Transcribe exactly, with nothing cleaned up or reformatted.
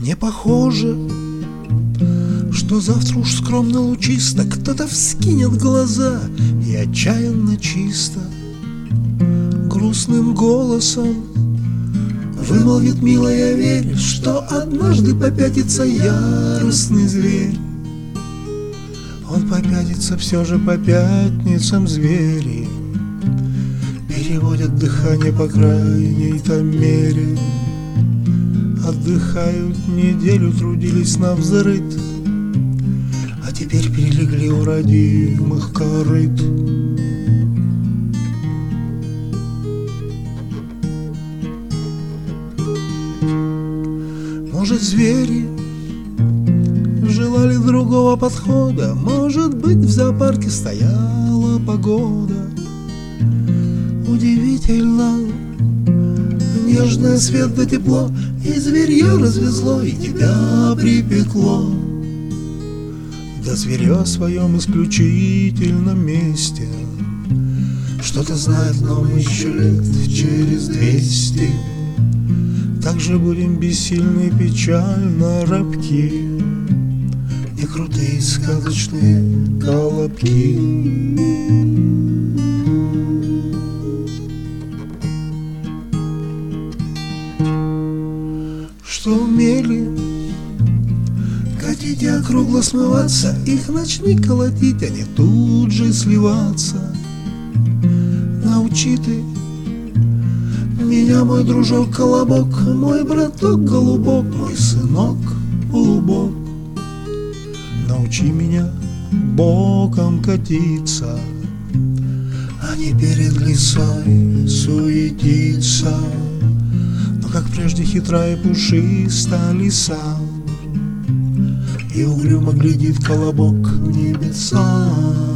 Не похоже, что завтра уж скромно лучисто кто-то вскинет глаза и отчаянно чисто грустным голосом вымолвит: милая, верь, что однажды попятится яростный зверь. Он попятится все же по пятницам, звери переводят дыхание по крайней-то мере. Отдыхают неделю, трудились навзрыд, а теперь прилегли у родимых корыт. Может, звери желали другого подхода, может быть, в зоопарке стояла погода. Удивительно, нежное свет да тепло, и зверье развезло, и тебя припекло. Да зверье о своем исключительном месте что-то знает, но мы еще лет через двести также будем бессильны и печально робки, не крутые сказочные колобки. Что умели катить и округло смываться, их начни колотить, они тут же сливаться. Научи ты меня, мой дружок Колобок, мой браток Голубок, мой сынок Полубок. Научи меня боком катиться, а не перед лисой суетиться. Но как прежде хитра и пушиста лиса, и угрюмо глядит Колобок в небеса.